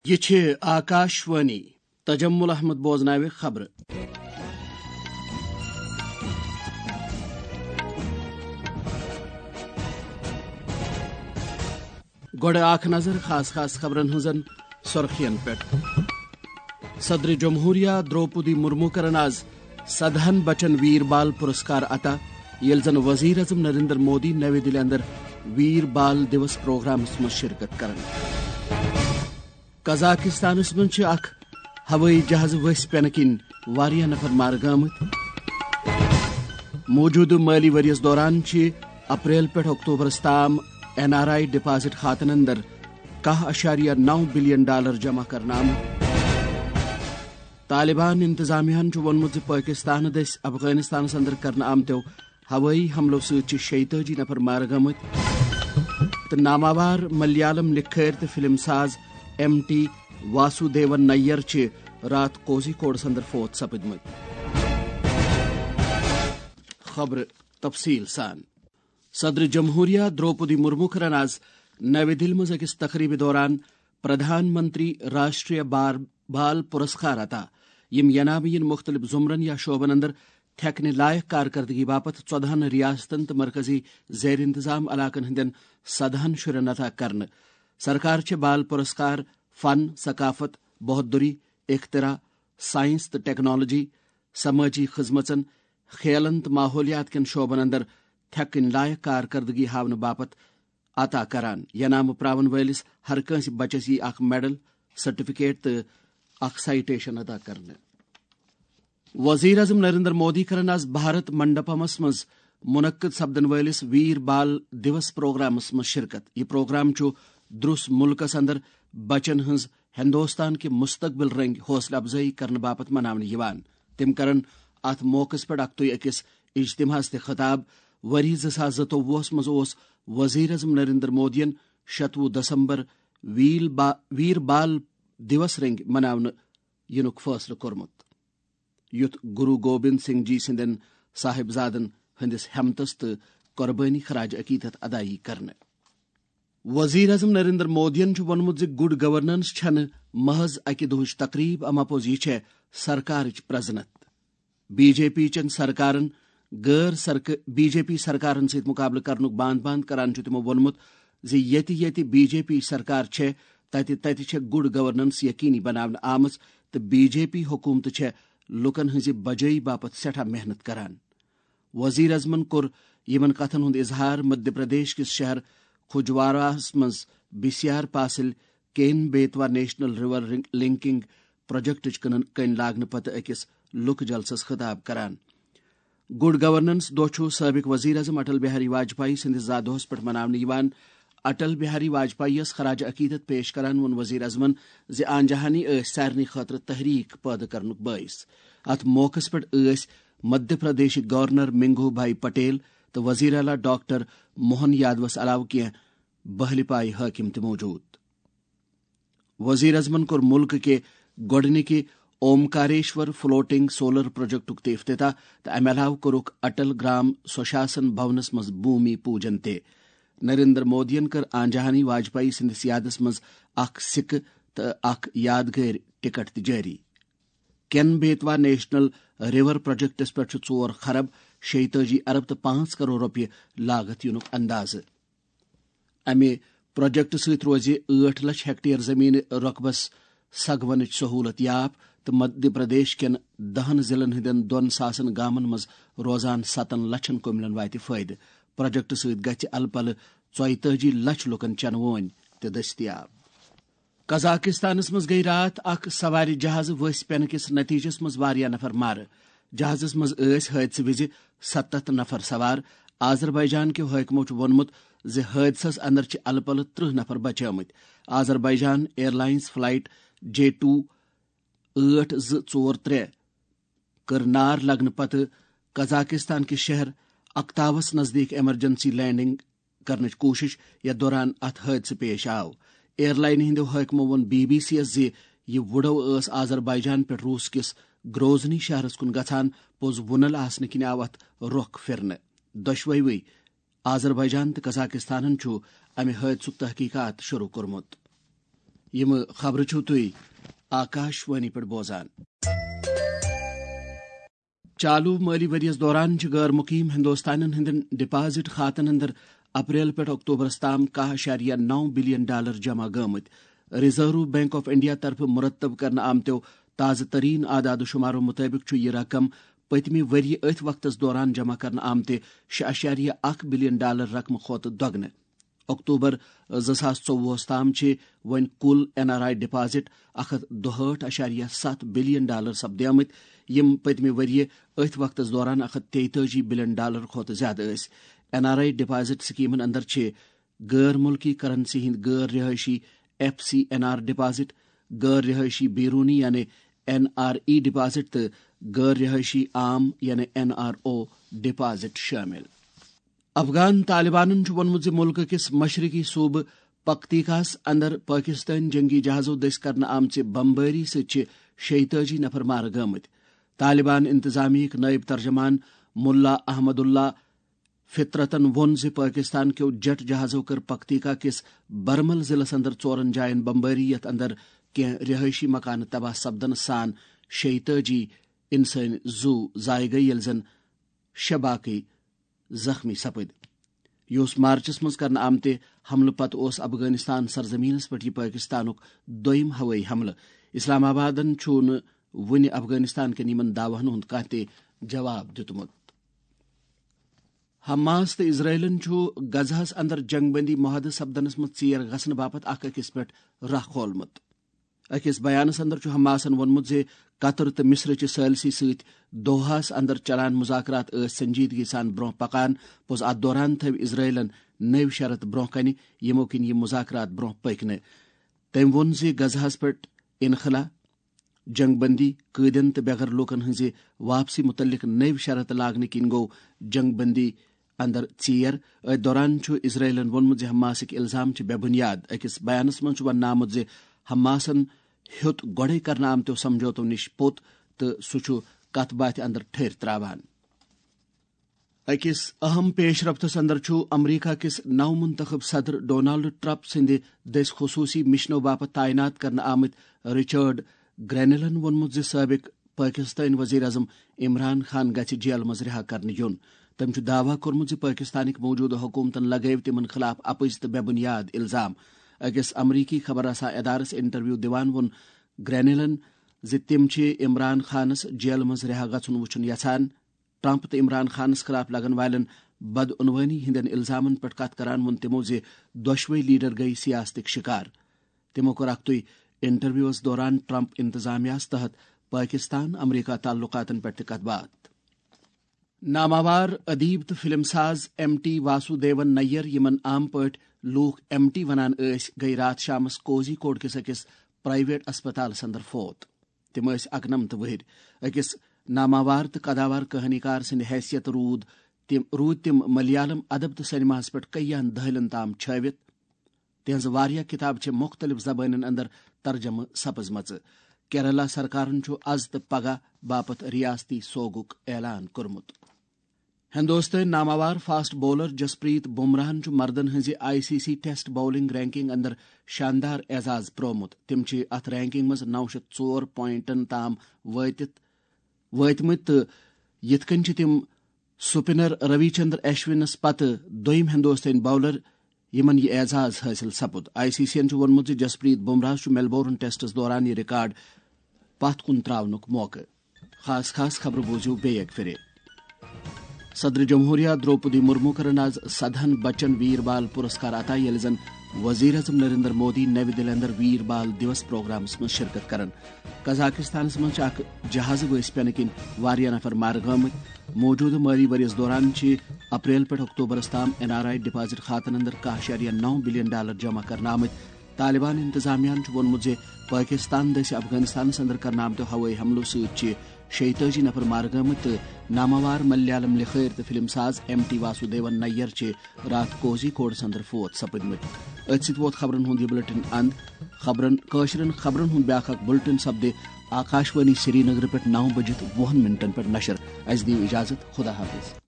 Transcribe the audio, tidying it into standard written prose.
یہ چھ آکاشوانی تجمل احمد بوزناوِ خبر. گوڑ آخ نظر خاص خبرن ہزن سرخین پٹ. صدر جمہوریہ دروپدی مرمو کرن آز 100 بچن ویر بال پرسکار عطا یل زن وزیر اعظم نریندر مودی نوی دلی اندر ویر بال دیوس پروگرامس مز شرکت کرن. قزاقستانس من اخ ہوئی جہاز وس پینہ کن واریاہ نفر مار گامت. موجودہ مالی وریس دوران اپریل پہ اکتوبرس تام NRI ڈپازٹ خاتن اندر $10.9 بلین جمع کرنا آمت. طالبان انتظامیہ وونمت پاکستان دس افغانستانس اندر کرنا آمتو ہوئی حملو ست 46 نفر مار گمت. تو ناماوار ملیالم لکھیر تو فلم ساز MT واسودیون نیر رات کوزی کوڑس اندر فوت سپدمت. خبر تفصیل سان. صدر جمہوریہ دروپدی مرمو کرن آز نوی دل مز اکس تقریب دوران پردھان منتری راشٹریہ بال پرسکار عطا یم ینامین مختلف زمرن یا شعبن اندر تھیکنے لائق کارکردگی باپت 14 ریاستن تو مرکزی زیر انتظام علاقن ہندین 100 شرن عطا کرن. سرکار چھ بال پرسکار فن، ثقافت، بہادری، اختراع، سائنس تو ٹیکنالوجی، سماجی خدمتن، کھیلن تو ماحولیات کن شعبن اندر تھیکن لائق کارکردگی ہاون باپت عطا کران. ینام پراون ولس ہر کنس بچس یہ اخ میڈل، سرٹیفکیٹ تو اخ سائٹیشن عطا کرنے. وزیر اعظم نریندر مودی کرن آز بھارت منڈپمس مز منعقد سپدن ولس ویر بال دیوس پروگرامس مز شرکت. یہ پروگرام درس ملکس اندر بچن ہز ہندوستان کے مستقبل رنگ حوصلہ افزائی کرنے باپت مناونہ یوان. تم کرن ات موقع پہ اکس اجتماعس تہ خطاب. وری 2022 مز وزیر اعظم نریندر مودین 26 دسمبر ویر بال دیوس رنگ مناونہ ینک فیصلہ کورمت یت گرو گوبند سنگھ جی سندین صاحبزادن ہندس ہمتس تو قربانی خراج عقیدت ادائی کرنے. وزیر اعظم نریندر مودین وونمت گڈ گورننس چھن محض اکہ دہچ تقریب اماپوز یہ سرکارچ پرزنت. بی جے پی چن سرکارن بی جے پی سرکارن ست مقابلہ کرنک باند کران تمو وونمت یتی بی جے پی سرکار تتہ گڈ گورننس یقینی بناونہ آمژ تو بی جے پی حکومت لکن ہز بجائی باپت سٹھا محنت کران. وزیر اعظمن کور یمن کتھن ہند اظہار مدھیہ پردیش کس شہر کھجواراہس مز بسیار پاسل Ken Betwa national river linking پروجیکٹچ کن لاگنہ پتہ اکس لک جلسس خطاب کران. گڈ گورننس دہ سابق وزیر اعظم اٹل بہاری واجپئی سندس زا دہس پہ مناونہ یوان. اٹل بہاری واجپئی یس خراج عقیدت پیش کران وون وزیر اعظمن آن جہانی سارنی خاطر تحریک پید کرنک باعث. ات موقع پہ مدھیہ پردیش گورنر منگو بھائی پٹیل تو وزیر اعلیٰ ڈاکٹر موہن یادوس علاوہ کی بہل پائی حاکم تہ موجود. وزیر اعظمن کور ملک کے گوڈنک اومکاریشور فلوٹنگ سولر پروجیکٹ تہ افتتاح تو امہ علاوہ کورک اٹل گرام سوشاسن بھونس مز بھومی پوجن تہ. نریندر مودین کر آن جہانی واجپئی سندس یادس مز اخ سکہ تو اخ یادگار ٹکٹ تہ جاری. کین بیتوا نیشنل ریور پروجیکٹس پہ 4 خرب 46 ارب تو 5 کروڑ روپیہ لاگت ینک اندازہ. امہ پروجیکٹ ست روز 8 لچھ ہیکٹیر زمین رقبس سگونچ سہولت یاب تو مدھیہ پردیش کین 10 ضلعن ہندین 2,000 گامن مز روزان 7 لچھن کملن واتہ فائدہ. پروجیکٹ ست گژھِ الہ پلہ 42 لچھ لکن چنہ وونۍ تہ دستیاب. قزاقستانس مز گئی رات اخ سوار جہاز ؤسۍ پینہ کس نتیجس مز واریاہ نفر مار. جہازس مز حادثہ وز 7 نفر سوار. آذربائیجان کے حاکمو وونمت حادثس اندر الہ پلہ 30 نفر بچٲمٕتۍ. Azerbaijan airlines flight J2 8243 کر نار لگنہ پتہ قزاقستان کے شہر اکتاوس نزدیک ایمرجنسی لینڈنگ کرنچ کوشش یتھ دوران ات حادثہ پیش آو. ایئر لائن ہندو حاکمو وون BBC یس یہ وڈو آذربائیجان پہ روس کس گروزنی شہرس کن گژھان پوز وُنل آسنہ کن آو ات رخ پھرنہ. دۄشوٕے آذربائیجان تو قزاقستانن امہ حادثک تحقیقات شروع کورمت. یم خبر چھو تھی آکاشوانی پہ بوزان. چالو مالی وریس دوران غیر مقیم ہندوستانین ہندین ڈپازٹ خاتن اندر اپریل پہ اکتوبرس تام $10.9 بلین جمع گمت. ریزرو بینک آف انڈیا طرف مرتب کرنا آمتو تازہ ترین اعداد و شمارو مطابق یہ رقم پتمہ وری ات وقتس دوران جمع کرنا آمت $6.1 بلین رقم کھت دگنہ. اکتوبر 2024 تام ون کل NRI ڈپازٹ $162.7 بلین سپدیمت یم پتمہ وری ات وقتس دوران $133 بلین کھت زیادہ اس. NRI ڈپازٹ سکیمن اندر غیر ملکی کرنسی ہند غیر رہائشی FCNR ڈپازٹ، غیر رہائشی بیرونی یعنی NRE ڈپازٹ تو غیر رہائشی عام یعنی NRO ڈپازٹ شامل. افغان طالبانن وونمت ملک کس مشرقی صوبہ پکتیکاس اندر پاکستان جنگی جہازو دس کرنا آمچ بمباری ستھ 46 نفر مار گمت. طالبان انتظامیہ نائب ترجمان ملا احمد اللہ فطرتن وون پاکستان کیو جٹ جہازو کر پکتیکا کس برمل ضلع اندر 4 جائن بمباری یت اندر کی رہائشی مکان تباہ سپدن سان 46 انسان زو ضائع گئی یل زن 6 باقی زخمی سپد. یہ مارچس مز کرنا آمت حملہ پتہ افغانستان سرزمینس پہ یہ پاکستانک دویم ہوئی حملہ. اسلام آبادن چھن ون افغانستان کن یمن دعوہن ہند کھانا تہ جواب دتمت. حماس تو اسرائیلن غزہس اندر جنگ بندی معاہدہ سپدنس مز ژیر گھن باپت اکھ أکس پہ راہ کھولمت. اکس بیانس اندر حماسن وونمت قطر تو مصر چہ ثالثی ست دوحاس اندر چلان مذاکرات سنجیدگی سان برہ پکان پوز ات دوران تھو اسرائیلن نو شرط برہ کن یمو کن یہ مذاکرات برہ پکن. تم وون غزہس پہ انخلا، جنگ بندی، قیدین تو بغیر لوکن ہز واپسی متعلق نو شرط لاگن کن گو جنگ بندی اندر ژیر. ات دوران اسرائیلن وونمت حماسک الزام بے بنیاد. اکس بیانس من ون آمت حماسن ہیوت گوڑے کرنا آمتو سمجھوتو نش پوت تو سہ کت بات اندر ٹھہر تراوان. اکس اہم پیش رفتس اندر امریکہ کس نو منتخب صدر ڈونالڈ ٹرمپ سند دس خصوصی مشنو باپت تعینات کرنا آمت رچرڈ گرینلن وونمت سابق پاکستان وزیر اعظم عمران خان گژھِ جیل مز رہا کرنے یون. تم دعوی کورمت پاکستانک موجودہ حکومتن لگو تمن خلاف اپز تو بے بنیاد الزام. اکس امریکی خبر رساں ادارس انٹرویو دیوان وون گرینلن تم عمران خانس جیل مز رہا گھن وچھن یژھان. ٹرمپ تو عمران خانس خلاف لگن والن بدعنوانی ہندین الزامن پہ کت کران وون تمو دشوے لیڈر گئی سیاستک شکار. تمو کور اختہ انٹرویوس دوران ٹرمپ انتظامیہ تحت پاکستان امریکہ تعلقاتن پہ کت بات. ناماوار ادیب تو فلم ساز MT واسودیون نیر یمن عام پٹ لوک MT ونان گئی رات شامس کوزی کوڈ کس اکس پرائیویٹ اسپتال اندر فوت. تم 91 وہر. اکس ناماوار تو قداوار کہانی کار سند حیثیت رود تم ملیالم ادب تو سنیماس پہ کئین دہلن تام چھوت. تہذ واریاہ کتاب مختلف زبانن اندر ترجمہ سپزمچ. کیرلا سرکارن از تو پگہ باپت ریاستی سوگک اعلان کورمت. ہندوستان ناماوار فاسٹ بولر جسپریت بمراہن مردن ہز ICC ٹیسٹ باؤلنگ رینکنگ اندر شاندار اعزاز پرومت. تم ات رینکنگ مز 904 پوائنٹن تام واتمت تو یت کن تم سپنر روی چندر اشونس پتہ دویم ہندوستانی بولر یمن یہ اعزاز حاصل سپد. ICC ین وونمت جسپریت بمراہ میلبورن ٹیسٹس دوران یہ ریکارڈ پتھ کن تراونک موقع. خاص خبر بوزیو بیک پھر. صدر جمہوریہ دروپدی مرمو کرن آز سدہن بچن ویر بال پرسکار عطا یل زن وزیر اعظم نریندر مودی نوی دہلی اندر ویر بال دیوس پروگرامس من شرکت کرن. قزاقستانس من اخ جہاز ؤس پینہ کن واریاہ نفر مار گمت. موجودہ مالی وریس دوران اپریل پہ اکتوبرس تام NRI ڈپازٹ خاتن اندر $10.9 بلین جمع کرنا آمت. طالبان انتظامیہ وونمت پاکستان دس افغانستانس اندر کرنا آمتو ہوئی حملو ست 46 نفر مار گمت. ناماوار ملیالم لکھیر تو فلم ساز MT واسودیون نیر رات کوزی کوڈس اندر فوت سپدمت. ات ست ووت خبرن ہند یہ بلٹن اند. کاشرن خبرن ہند بیاکھ اخ بلٹن سپدے آکاشوانی سری نگر پہ 9:20 پہ نشر. اس دیو اجازت. خدا حافظ.